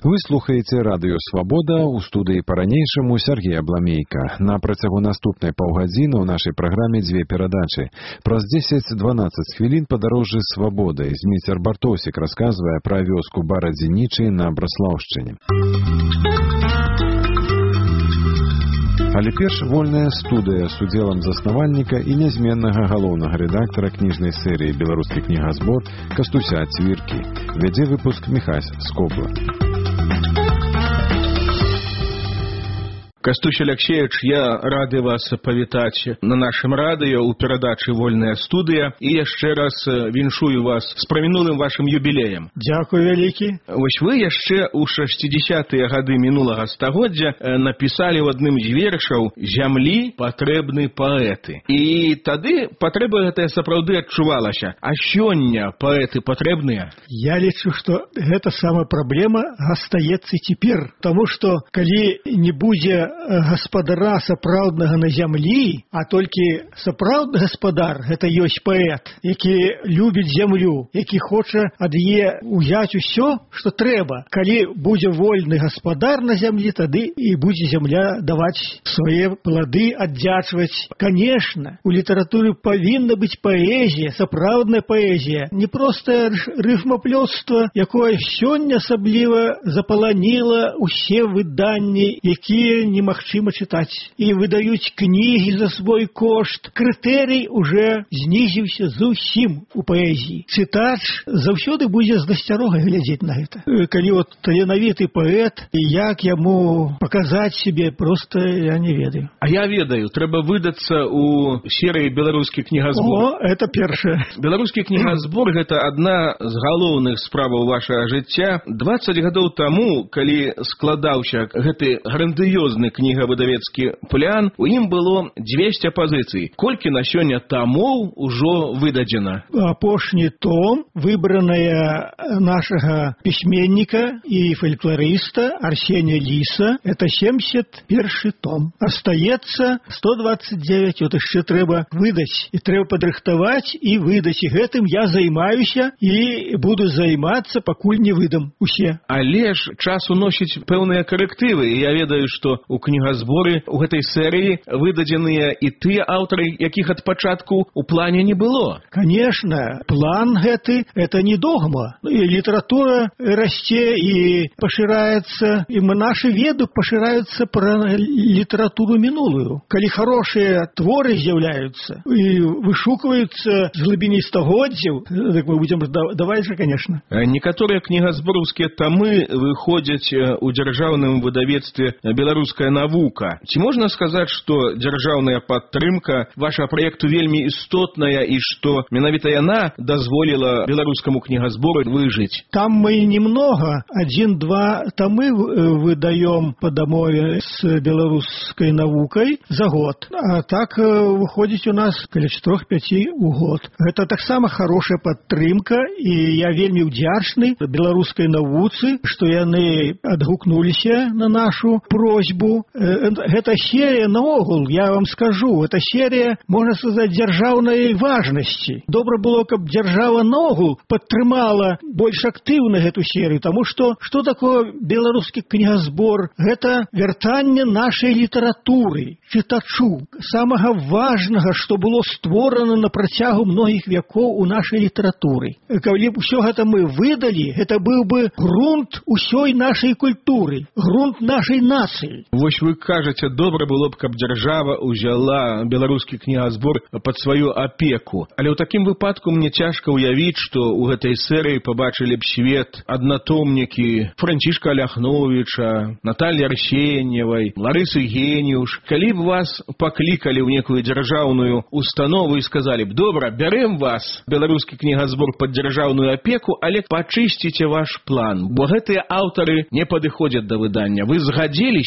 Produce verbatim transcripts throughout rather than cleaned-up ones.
Вы слухаеце радыё «Свабода», у студыі па-ранейшаму Сергей Абламейка. На працягу наступнай паўгадзіны ў нашай праграме дзве перадачы. Праз дзесяць-дванаццаць хвілін падарожжа свабоды. Зміцер Бартосік расказвае пра вёску Барадзінічы на Браслаўшчыне. Але перш вольная студыя з удзелам заснавальніка і нязменнага галоўнага рэдактара кніжнай серыі «Беларускі кнігазбор» Кастуся Цвіркі. Вядзе выпуск Міхась Скобла. Кастусь Алексеевич, я рады вас павітаць на нашым радыё ў перадачы «Вольная студыя» і яшчэ раз віншую вас з прамінулым вашым юбілеем. Дзякуй вялікі. Вось вы яшчэ ў шэсцідзесятыя гады мінулага стагоддзя напісалі ў адным з вершаў «Зямлі патрэбны паэты». І тады патрэба гэтая сапраўды адчувалася. А сёння паэты патрэбныя? Я лічу, што гэта сама праблема астаецца цяпер, таму што калі не будзе гаспадара сапраўднага на зямлі, а толькі сапраўдны гаспадар гэта ёсць паэт, які любіць зямлю, які хоча ад яе узяць усё, што трэба. Калі будзе вольны гаспадар на зямлі, тады і будзе зямля даваць свае плады, аддзячваць. Канешне, у літаратуры павінна быць паэзія, сапраўдная паэзія, не простае рыфмаплёцтва, якое сёння асабліва запаланіла усе выданні, якія не магчыма чытаць, і выдаюць кнігі за свой кошт. Крытэрый уже знізіўся зусім у паэзіі. Чытач заўсёды будзе з насцярогай глядзець на гэта. Калі от таленавіты паэт, як яму паказаць сябе, проста я не ведаю. А я ведаю, трэба выдацца ў серыі «Беларускі кнігазбор». О, это першае. «Беларускі кнігазбор» — гэта адна з галоўных справаў вашага жыцця. дваццаць гадоў таму, калі складаўся гэты грандыёзны кнігавыдавецкі план, у ім было дзвесце пазіцый. Колькі на сёння томоў ужо выдадзена? Апошні том, выбраная нашага пісьменніка і фальклорыста Арсенія Ліса, это семьдесят першы том. Астаецца сто двадцать девять, вот яшчэ трэба выдаць. І трэба падрыхтаваць і выдаць. І гэтым я займаюся і буду займацца, пакуль не выдам усе. Але ж час уносіць пэўныя карэктывы. І я ведаю, што у кнігазборы у гэтай серыі выдадзеныя і тыя аўтары, якіх ад пачатку у плане не было. Конечно, план гэты — это не догма. І літаратура расце і пашыраецца, і нашы веды пашыраюцца пра літаратуру мінулую. Калі хорошыя творы з'яўляюцца і вышукваюцца з глыбіні стагоддзяў, так мы будзем даваць жа, конечно. Некаторыя кнігазбораўскія тамы выходзяць у дзяржаўным выдавецтве «Беларуская навука». Ці можна сказаць, што дзяржаўная падтрымка вашага праекту вельмі істотная і што менавіта яна дазволіла беларускаму кнігазбору выжыць? Там мы немного, один-два тамы выдаем по дамове с беларускай навукай за год. А так выходзіць у нас каля чатырох-пяці ў год. Гэта таксама хорошая падтрымка, і я вельмі ўдзячны беларускай навуцы, што яны адгукнуліся на нашу просьбу. Гэта серія наогул, я вам скажу, это серія, можна сказаць, дзяржаўнай важнасці. Добра было, каб дзяржава наогул падтрымала больш актыўна гэту серію, таму што што такое беларускі кнігазбор? Гэта вяртанне нашай літаратуры чытачу, самага важнага, што было створана на працягу многіх вякоў у нашай літаратуры. Калі б усё гэта мы выдалі, гэта быў бы грунт усёй нашай культуры, грунт нашай нацыі. Вось вы кажаце, добра было б, каб дзяржава ўзяла беларускі кнігазбор пад сваю апеку. Але ў такім выпадку мне цяжка ўявіць, што ў гэтай серыі пабачылі б свет аднатомнікі Францішка Ляхновіча, Натальі Арсеньевай, Ларысы Геніуш. Калі б вас паклікалі ў некую дзяржаўную установу і сказалі б: добра, бярэм вас, беларускі кнігазбор, пад дзяржаўную апеку, але пачысціце ваш план, бо гэтыя аўтары не падыходзяць да выдання. Вы згадзіліся? Гэта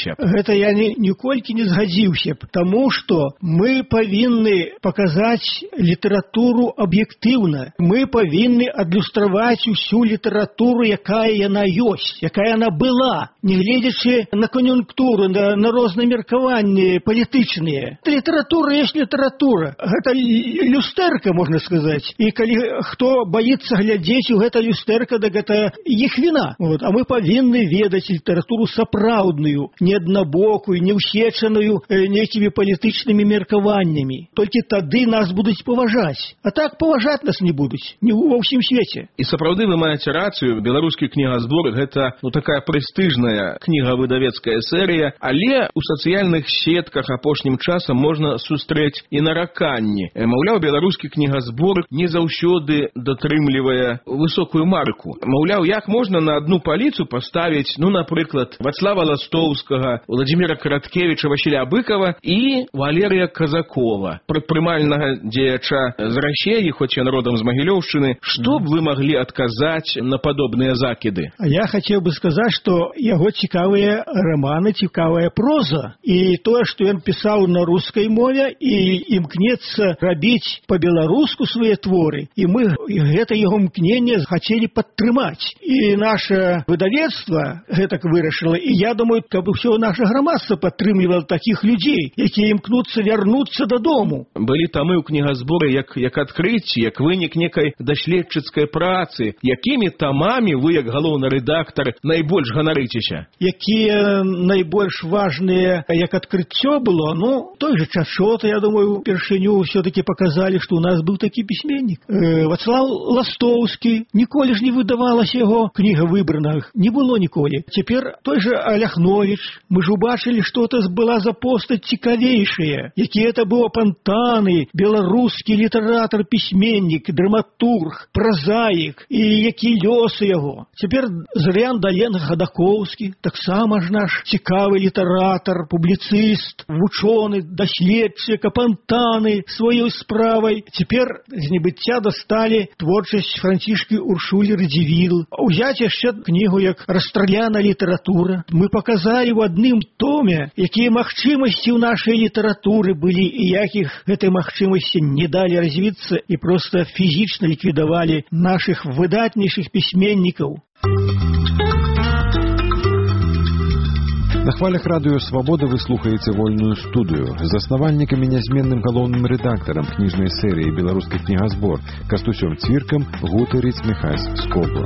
гэта я ні, ніколькі не згадзіўся, таму што мы павінны паказаць літаратуру аб'ектыўна. Мы павінны адлюстраваць усю літаратуру, якая яна ёсць, якая яна была, не гледзячы на кан'юнктуру, на, на розныя меркаванні палітычныя. Літаратура ёсць літаратура. Гэта люстэрка, можна сказаць. І калі хто баіцца глядзець у гэта люстэрка, так гэта іх віна. Вот. А мы павінны ведаць літаратуру сапраўдную, не аднабокую, не ўсечаную э, нейкімі палітычнымі меркаваннямі. Толькі тады нас будуць паважаць. А так паважаць нас не будуць. Не ва ўсім свеце. І сапраўды вы маеце рацыю, беларускі кнігазбор гэта ну, такая прэстыжная кніга-выдавецкая серыя, але у сацыяльных сетках апошнім часам можна сустрэць і нараканні. Маўляў, беларускі кнігазбор не заўсёды датрымлівае высокую марку. Маўляў, як можна на одну паліцу паставіць, ну, напрыклад, Вацлава Ластоўскага, Владзіміра Караткевіча, Васіля Быкова і Валерыя Казакова, прадпрымальнага дзеяча з Расіі, хоць ён родам з Магілёўшчыны. Што б вы маглі адказаць на падобныя закіды? Я хацеў бы сказаць, што яго цікавыя раманы, цікавая проза. І тое, што ён пісаў на рускай мове і імкнецца рабіць па-беларуску свае творы, і мы гэта яго мкненне хацелі падтрымаць. І наша выдавецтва гэтак вырашыла, і я думаю, каб усё наша грамадства падтрымлівала такіх людзей, якія імкнуцца вярнуцца дадому. Былі тамы ў кнігазборы як, як адкрыцці, як вынік некай даследчыцкай працы. Якімі тамамі вы, як галоўны рэдактар, найбольш ганарыцеся? Якія найбольш важныя, як адкрыццё было, ну, той же Чашота, я думаю, упершыню ўсё-таки показалі, што у нас быў такі пісьменнік. Э, Вацлаў Ластоўскі, ніколі ж не выдавалася яго кніга выбраных, не было ніколі. Цяпер той же Аляхновіч, мы ж убачылі, што это была за постаць цікавейшая, які это быў апантаны, беларускі літаратар, пісьменнік, драматург, празаік, і які лёсы яго. Цяпер Зырян Дален Хадакоўскі, таксама ж наш цікавы літаратар, публіцыст, вучоны, даследчык, апантаны сваёй справай. Цяпер з небыцця дасталі творчасць Францішкі Уршулі Радзівіл. Узяць яшчэ кнігу як «Расстраляна літаратура». Мы паказалі ў адным томе, якія магчымасці ў нашай літаратуры былі і якіх гэтай магчымасці не далі развіцца і проста фізічна ліквідавалі нашых выдатнейшых пісьменнікаў. На хвалях радыё «Свабода» вы слухаеце вольную студыю. Заснавальнікам і нязменным галоўным рэдактарам кніжнай серыі «Беларускі кнігазбор» Кастусём Цвіркам гутарыць Міхась Скобла.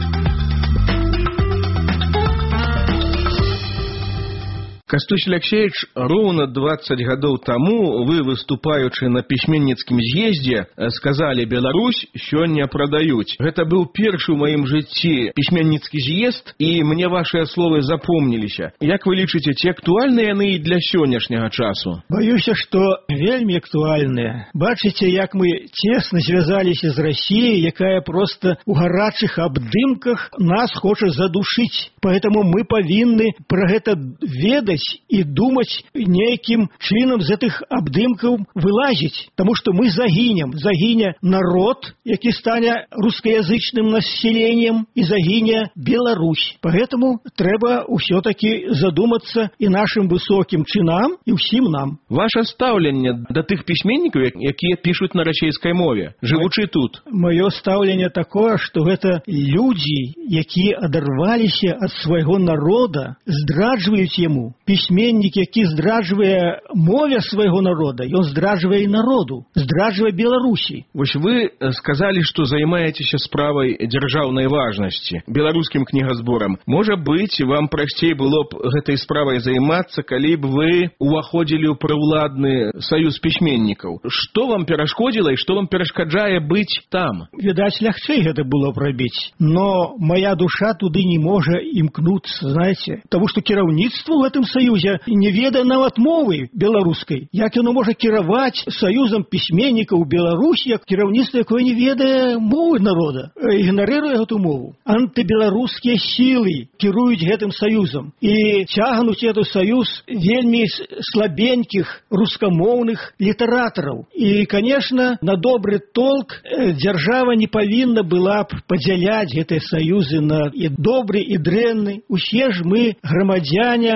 Кастусь Алексеевич, роўна дваццаць гадоў таму вы, выступаючы на пісьменніцкім з'ездзе, сказалі: «Беларусь сёння прадаюць». Гэта быў першы ў маім жыцці пісьменніцкі з'езд, і мне вашыя словы запомніліся. Як вы лічыце, ці актуальныя яны і для сённяшняга часу? Баюся, што вельмі актуальныя. Бачыце, як мы цесна звязаліся з Расіяй, якая проста ў гарачых абдымках нас хоча задушыць. Поэтому мы павінны пра гэта ведаць і думаць нейкім чынам з гэтых абдымкаў вылазіць, таму што мы загінем, загіне народ, які стане рускаязычным населением, і загіне Беларусь. Поэтому трэба ўсё-таки задумацца і нашим высокім чынам, і ўсім нам. Ваше стаўленне да тых пісьменнікаў, якія пішуць на расійскай мове, жывучы тут? Маё стаўленне такое, што гэта людзі, якія адарваліся ад свайго народа, здраджваюць яму. Пісьменнік, які здраджвае мове свайго народа, ён здраджвае і народу, здраджвае Беларусі. Вось вы сказалі, што займаецеся справай дзяржаўнай важнасці, беларускім кнігазборам. Можа быць, вам прасцей было б гэтай справай займацца, калі б вы уваходзілі ў праўладны саюз пісьменнікаў. Што вам перашкодзіла і што вам перашкаджае быць там? Відаць, лягчэй гэта было б рабіць, но моя душа туды не можа імкнуцца, знаеце, таму што кіраўніцтва ў гэтым саюзе не ведае нават мовы беларускай. Як яно можа кіраваць саюзам пісьменнікаў Беларусі, як кіраўніцтва, якое не ведае мовы народа, ігнаруе гэту мову? Антыбеларускія сілы кіруюць гэтым саюзам і цягнуць гэты саюз вельмі слабенькіх рускамоўных літаратараў. І, конечно, на добры толк дзяржава не павінна была б падзяляць гэтыя саюзы на і добры, і дрэнны. Усе ж мы грамадзяне адна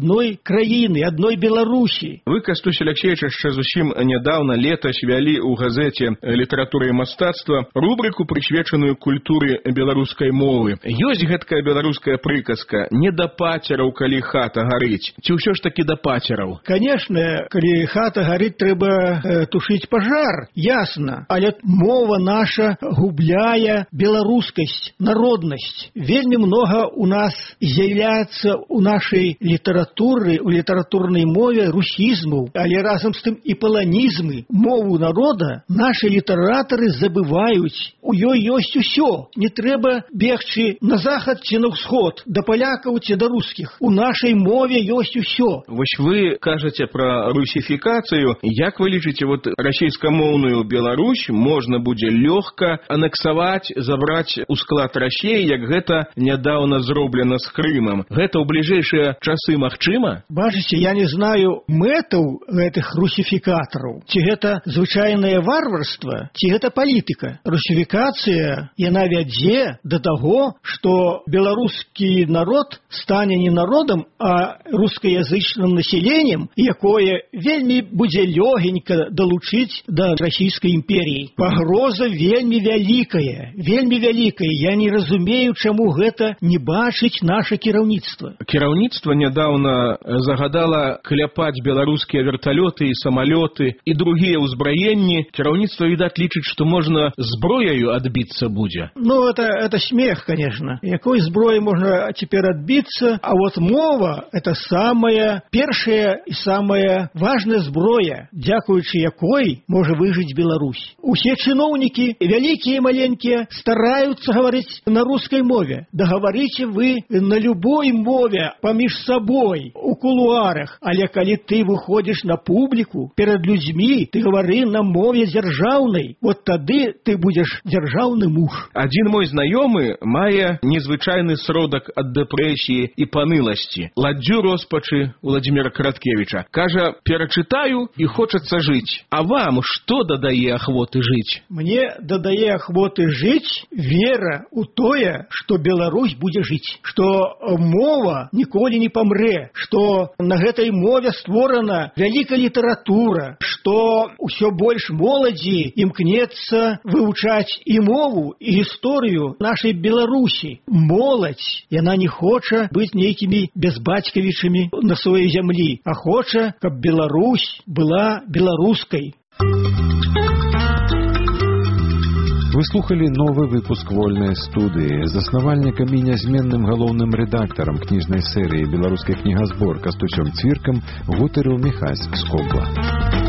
одной краіны, одной Беларусі. Вы, Кастусь Алексеевич, яшчэ зусім нядаўна летась вялі ў газеце «Літаратура і мастацтва» рубрыку, прысвечаную культуры беларускай мовы. Ёсць гэткая беларуская прыказка «Не да пацераў, калі хата гарыць». Ці ўсё ж такі да пацераў? Конечно, калі хата гарыць, трэба э, тушыць пажар, ясна. Але мова наша губляе беларускасць, народнасць. Вельмі много у нас з'яўляецца у нашай літаратуры, у літаратурнай мове русізмаў, але разам з тым і паланізмы. Мову народа наши літаратары забываюць. У ёй ёсць усё. Не трэба бегчы на захад ці на ўсход, да палякаў ці да рускіх. У нашай мове ёсць усё. Вось вы кажаце пра русіфікацыю. Як вы лічыце, вот расійскамоўную Беларусь можна будзе лёгка анексаваць, забраць у склад Расіі, як гэта нядаўна зроблена з Крымам? Гэта ў бліжэйшыя часы магчыма? Бачыце, я не знаю мэтаў гэтых русіфікатараў. Ці гэта звычайнае варварства, ці гэта палітыка. Русіфікацыя, яна вядзе да таго, што беларускі народ стане не народам, а рускаязычным населеннем, якое вельмі будзе лёгенька далучыць да расійскай імперіі. Пагроза вельмі вялікая, вельмі вялікая. Я не разумею, чаму гэта не бачыць наша кіраўніцтва. Кіраўніцтва нядаўна загадала кляпаць беларускія верталёты і самалёты і другія ўзбраенні. Кіраўніцтва, відаць, лічыць, што можна зброяю адбіцца будзе. Ну, это, это смех, конечно. Якой зброей можно теперь отбиться? А вот мова – это самая першая и самая важная зброя, дзякуючы якой можа выжыць Беларусь. Усе чыноўнікі, вялікія і маленькія, стараюцца гаварыць на рускай мове. Да гаварыце вы на любой мове паміж сабой, у кулуарах. Але калі ты выходзіш на публіку, перад людзьмі, ты гавары на мове дзяржаўнай. Вот тады ты будзеш дзяржаўны муж. Адзін мой знаёмы мае незвычайны сродак ад дэпрэсіі і паныласці. Ладдзю роспачы Владзіміра Караткевіча. Кажа, перачытаю і хочацца жыць. А вам што дадае ахвоты жыць? Мне дадае ахвоты жыць вера ў тое, што Беларусь будзе жыць. Што мова ніколі не памрэ. Што на гэтай мове створана вялікая літаратура. Што ўсё больш моладзі імкнецца вывучаць і мову, і гісторыю нашай Беларусі. Моладзь, яна не хоча быць нейкімі бязбацькавічамі на сваёй зямлі, а хоча, каб Беларусь была беларускай. Вы слухали новы выпуск вольнай студыі. Заснавальнікам і нязменным галоўным рэдактарам кніжнай серыі «Беларускай кнігазбор» Кастусём Цвіркам гутарыў Міхась Скобла.